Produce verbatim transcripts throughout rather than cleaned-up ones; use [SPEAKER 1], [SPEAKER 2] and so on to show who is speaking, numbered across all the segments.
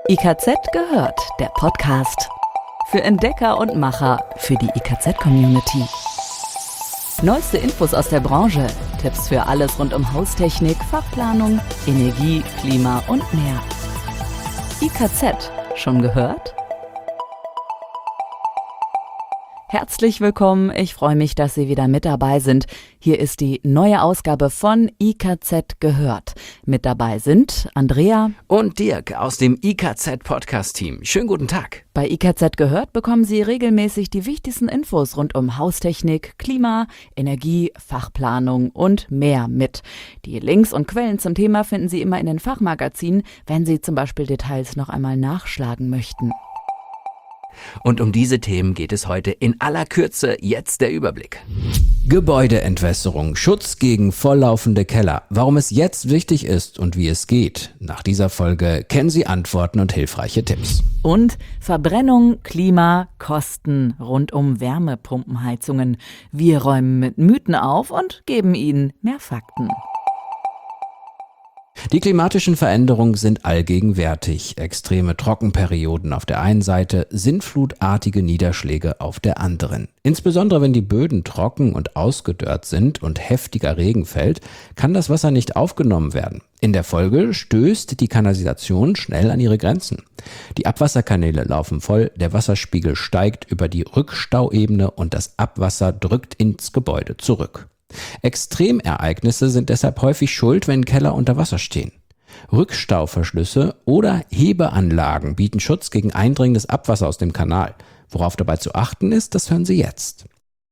[SPEAKER 1] I K Z gehört, der Podcast. Für Entdecker und Macher, für die I K Z-Community. Neueste Infos aus der Branche, Tipps für alles rund um Haustechnik, Fachplanung, Energie, Klima und mehr. I K Z, schon gehört? Herzlich willkommen, ich freue mich, dass Sie wieder mit dabei sind. Hier ist die neue Ausgabe von I K Z gehört. Mit dabei sind Andrea
[SPEAKER 2] und Dirk aus dem I K Z-Podcast-Team. Schönen guten Tag.
[SPEAKER 1] Bei I K Z gehört bekommen Sie regelmäßig die wichtigsten Infos rund um Haustechnik, Klima, Energie, Fachplanung und mehr mit. Die Links und Quellen zum Thema finden Sie immer in den Fachmagazinen, wenn Sie zum Beispiel Details noch einmal nachschlagen möchten.
[SPEAKER 2] Und um diese Themen geht es heute in aller Kürze. Jetzt der Überblick.
[SPEAKER 3] Gebäudeentwässerung, Schutz gegen volllaufende Keller. Warum es jetzt wichtig ist und wie es geht. Nach dieser Folge kennen Sie Antworten und hilfreiche Tipps.
[SPEAKER 1] Und Verbrennung, Klima, Kosten rund um Wärmepumpenheizungen. Wir räumen mit Mythen auf und geben Ihnen mehr Fakten.
[SPEAKER 3] Die klimatischen Veränderungen sind allgegenwärtig. Extreme Trockenperioden auf der einen Seite, sintflutartige Niederschläge auf der anderen. Insbesondere wenn die Böden trocken und ausgedörrt sind und heftiger Regen fällt, kann das Wasser nicht aufgenommen werden. In der Folge stößt die Kanalisation schnell an ihre Grenzen. Die Abwasserkanäle laufen voll, der Wasserspiegel steigt über die Rückstauebene und das Abwasser drückt ins Gebäude zurück. Extremereignisse sind deshalb häufig schuld, wenn Keller unter Wasser stehen. Rückstauverschlüsse oder Hebeanlagen bieten Schutz gegen eindringendes Abwasser aus dem Kanal. Worauf dabei zu achten ist, das hören Sie jetzt.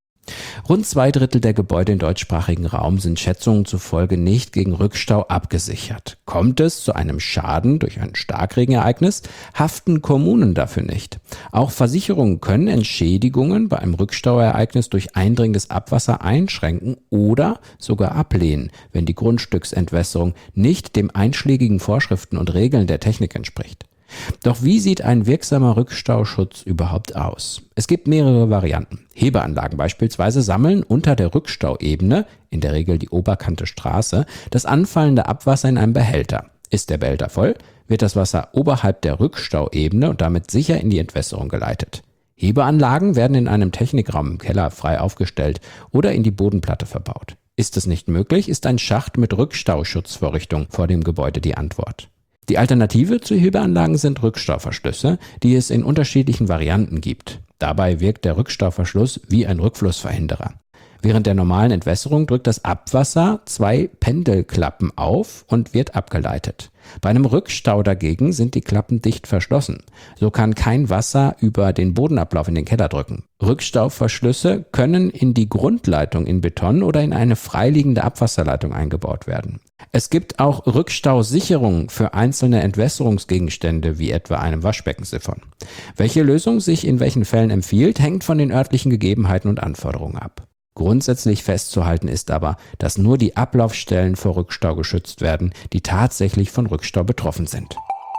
[SPEAKER 3] Rund zwei Drittel der Gebäude im deutschsprachigen Raum sind Schätzungen zufolge nicht gegen Rückstau abgesichert. Kommt es zu einem Schaden durch ein Starkregenereignis, haften Kommunen dafür nicht. Auch Versicherungen können Entschädigungen bei einem Rückstauereignis durch eindringendes Abwasser einschränken oder sogar ablehnen, wenn die Grundstücksentwässerung nicht den einschlägigen Vorschriften und Regeln der Technik entspricht. Doch wie sieht ein wirksamer Rückstauschutz überhaupt aus? Es gibt mehrere Varianten. Hebeanlagen beispielsweise sammeln unter der Rückstauebene, in der Regel die oberkante Straße, das anfallende Abwasser in einem Behälter. Ist der Behälter voll, wird das Wasser oberhalb der Rückstauebene und damit sicher in die Entwässerung geleitet. Hebeanlagen werden in einem Technikraum im Keller frei aufgestellt oder in die Bodenplatte verbaut. Ist es nicht möglich, ist ein Schacht mit Rückstauschutzvorrichtung vor dem Gebäude die Antwort. Die Alternative zu Hebeanlagen sind Rückstauverschlüsse, die es in unterschiedlichen Varianten gibt. Dabei wirkt der Rückstauverschluss wie ein Rückflussverhinderer. Während der normalen Entwässerung drückt das Abwasser zwei Pendelklappen auf und wird abgeleitet. Bei einem Rückstau dagegen sind die Klappen dicht verschlossen. So kann kein Wasser über den Bodenablauf in den Keller drücken. Rückstauverschlüsse können in die Grundleitung in Beton oder in eine freiliegende Abwasserleitung eingebaut werden. Es gibt auch Rückstausicherungen für einzelne Entwässerungsgegenstände wie etwa einem Waschbeckensiphon. Welche Lösung sich in welchen Fällen empfiehlt, hängt von den örtlichen Gegebenheiten und Anforderungen ab. Grundsätzlich festzuhalten ist aber, dass nur die Ablaufstellen vor Rückstau geschützt werden, die tatsächlich von Rückstau betroffen sind.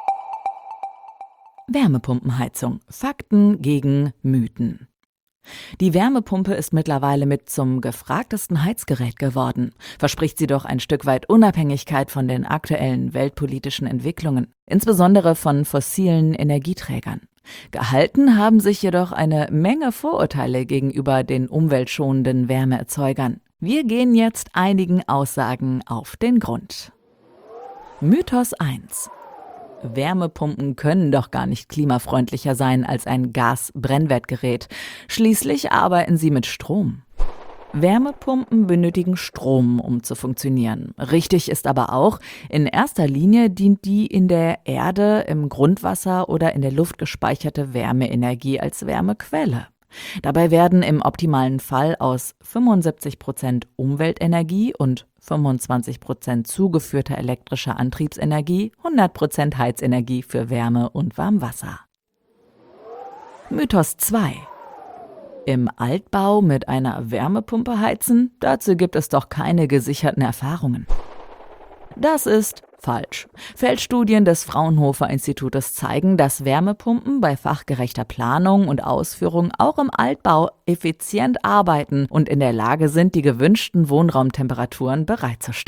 [SPEAKER 1] Wärmepumpenheizung. Fakten gegen Mythen. Die Wärmepumpe ist mittlerweile mit zum gefragtesten Heizgerät geworden, verspricht sie doch ein Stück weit Unabhängigkeit von den aktuellen weltpolitischen Entwicklungen, insbesondere von fossilen Energieträgern. Gehalten haben sich jedoch eine Menge Vorurteile gegenüber den umweltschonenden Wärmeerzeugern. Wir gehen jetzt einigen Aussagen auf den Grund. Mythos eins. Wärmepumpen können doch gar nicht klimafreundlicher sein als ein Gas-Brennwertgerät. Schließlich arbeiten sie mit Strom. Wärmepumpen benötigen Strom, um zu funktionieren. Richtig ist aber auch, in erster Linie dient die in der Erde, im Grundwasser oder in der Luft gespeicherte Wärmeenergie als Wärmequelle. Dabei werden im optimalen Fall aus fünfundsiebzig Prozent Umweltenergie und fünfundzwanzig Prozent zugeführter elektrischer Antriebsenergie hundert Prozent Heizenergie für Wärme und Warmwasser. Mythos zwei. Im Altbau mit einer Wärmepumpe heizen? Dazu gibt es doch keine gesicherten Erfahrungen. Das ist falsch. Feldstudien des Fraunhofer Institutes zeigen, dass Wärmepumpen bei fachgerechter Planung und Ausführung auch im Altbau effizient arbeiten und in der Lage sind, die gewünschten Wohnraumtemperaturen bereitzustellen.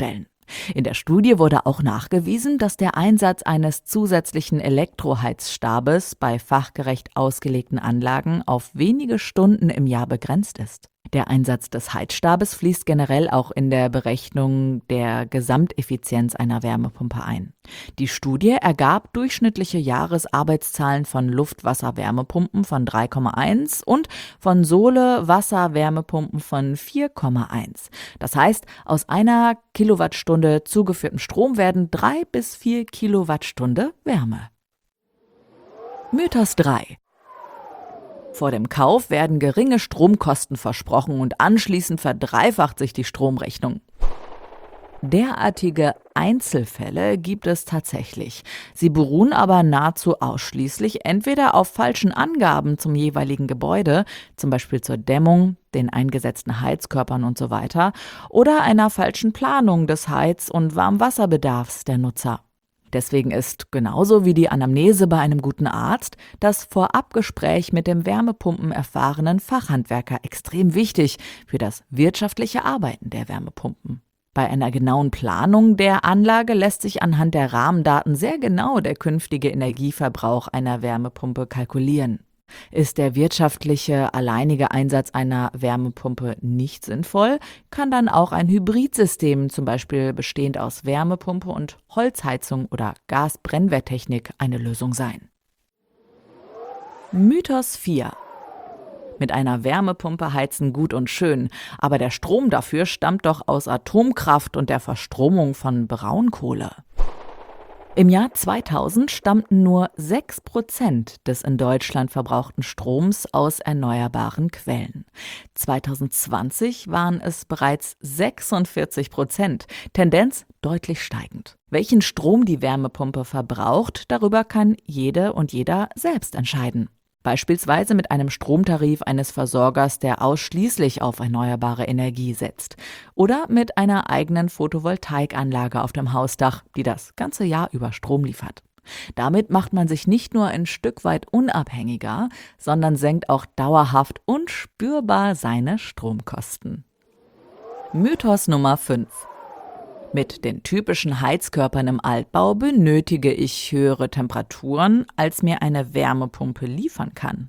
[SPEAKER 1] In der Studie wurde auch nachgewiesen, dass der Einsatz eines zusätzlichen Elektroheizstabes bei fachgerecht ausgelegten Anlagen auf wenige Stunden im Jahr begrenzt ist. Der Einsatz des Heizstabes fließt generell auch in der Berechnung der Gesamteffizienz einer Wärmepumpe ein. Die Studie ergab durchschnittliche Jahresarbeitszahlen von Luft-Wasser-Wärmepumpen von drei Komma eins und von Sohle-Wasser-Wärmepumpen von vier Komma eins. Das heißt, aus einer Kilowattstunde zugeführtem Strom werden drei bis vier Kilowattstunde Wärme. Mythos drei. Vor dem Kauf werden geringe Stromkosten versprochen und anschließend verdreifacht sich die Stromrechnung. Derartige Einzelfälle gibt es tatsächlich. Sie beruhen aber nahezu ausschließlich entweder auf falschen Angaben zum jeweiligen Gebäude, zum Beispiel zur Dämmung, den eingesetzten Heizkörpern und so weiter, oder einer falschen Planung des Heiz- und Warmwasserbedarfs der Nutzer. Deswegen ist, genauso wie die Anamnese bei einem guten Arzt, das Vorabgespräch mit dem wärmepumpenerfahrenen Fachhandwerker extrem wichtig für das wirtschaftliche Arbeiten der Wärmepumpen. Bei einer genauen Planung der Anlage lässt sich anhand der Rahmendaten sehr genau der künftige Energieverbrauch einer Wärmepumpe kalkulieren. Ist der wirtschaftliche alleinige Einsatz einer Wärmepumpe nicht sinnvoll, kann dann auch ein Hybridsystem, zum Beispiel bestehend aus Wärmepumpe und Holzheizung oder Gasbrennwerttechnik, eine Lösung sein. Mythos vier. Mit einer Wärmepumpe heizen gut und schön, aber der Strom dafür stammt doch aus Atomkraft und der Verstromung von Braunkohle. Im Jahr zweitausend stammten nur sechs Prozent des in Deutschland verbrauchten Stroms aus erneuerbaren Quellen. zweitausendzwanzig waren es bereits sechsundvierzig Prozent, Tendenz deutlich steigend. Welchen Strom die Wärmepumpe verbraucht, darüber kann jede und jeder selbst entscheiden. Beispielsweise mit einem Stromtarif eines Versorgers, der ausschließlich auf erneuerbare Energie setzt. Oder mit einer eigenen Photovoltaikanlage auf dem Hausdach, die das ganze Jahr über Strom liefert. Damit macht man sich nicht nur ein Stück weit unabhängiger, sondern senkt auch dauerhaft und spürbar seine Stromkosten. Mythos Nummer fünf. Mit den typischen Heizkörpern im Altbau benötige ich höhere Temperaturen, als mir eine Wärmepumpe liefern kann.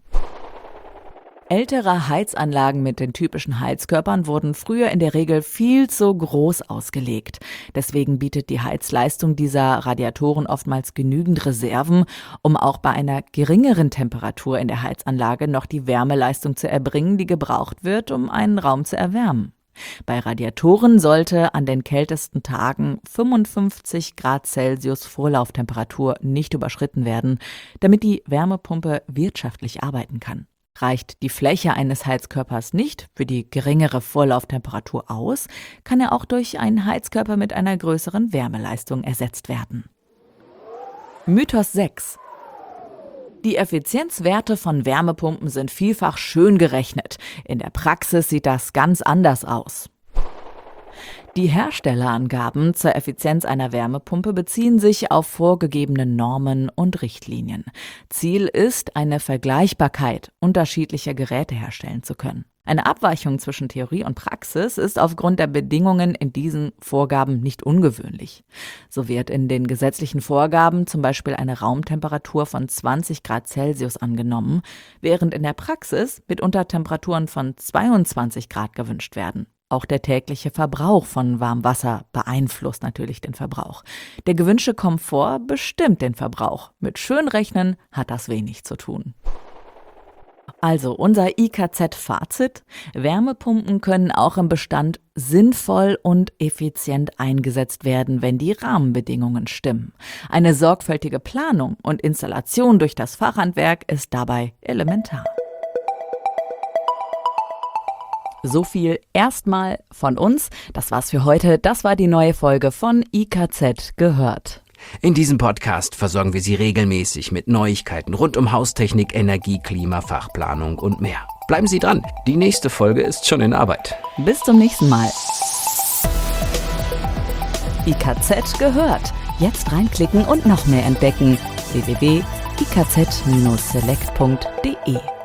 [SPEAKER 1] Ältere Heizanlagen mit den typischen Heizkörpern wurden früher in der Regel viel zu groß ausgelegt. Deswegen bietet die Heizleistung dieser Radiatoren oftmals genügend Reserven, um auch bei einer geringeren Temperatur in der Heizanlage noch die Wärmeleistung zu erbringen, die gebraucht wird, um einen Raum zu erwärmen. Bei Radiatoren sollte an den kältesten Tagen fünfundfünfzig Grad Celsius Vorlauftemperatur nicht überschritten werden, damit die Wärmepumpe wirtschaftlich arbeiten kann. Reicht die Fläche eines Heizkörpers nicht für die geringere Vorlauftemperatur aus, kann er auch durch einen Heizkörper mit einer größeren Wärmeleistung ersetzt werden. Mythos sechs. Die Effizienzwerte von Wärmepumpen sind vielfach schön gerechnet. In der Praxis sieht das ganz anders aus. Die Herstellerangaben zur Effizienz einer Wärmepumpe beziehen sich auf vorgegebene Normen und Richtlinien. Ziel ist, eine Vergleichbarkeit unterschiedlicher Geräte herstellen zu können. Eine Abweichung zwischen Theorie und Praxis ist aufgrund der Bedingungen in diesen Vorgaben nicht ungewöhnlich. So wird in den gesetzlichen Vorgaben zum Beispiel eine Raumtemperatur von zwanzig Grad Celsius angenommen, während in der Praxis mitunter Temperaturen von zweiundzwanzig Grad gewünscht werden. Auch der tägliche Verbrauch von Warmwasser beeinflusst natürlich den Verbrauch. Der gewünschte Komfort bestimmt den Verbrauch. Mit Schönrechnen hat das wenig zu tun. Also unser I K Z-Fazit: Wärmepumpen können auch im Bestand sinnvoll und effizient eingesetzt werden, wenn die Rahmenbedingungen stimmen. Eine sorgfältige Planung und Installation durch das Fachhandwerk ist dabei elementar. So viel erstmal von uns. Das war's für heute. Das war die neue Folge von I K Z gehört.
[SPEAKER 2] In diesem Podcast versorgen wir Sie regelmäßig mit Neuigkeiten rund um Haustechnik, Energie, Klima, Fachplanung und mehr. Bleiben Sie dran, die nächste Folge ist schon in Arbeit.
[SPEAKER 1] Bis zum nächsten Mal. I K Z gehört. Jetzt reinklicken und noch mehr entdecken. w w w punkt i k z Bindestrich select punkt d e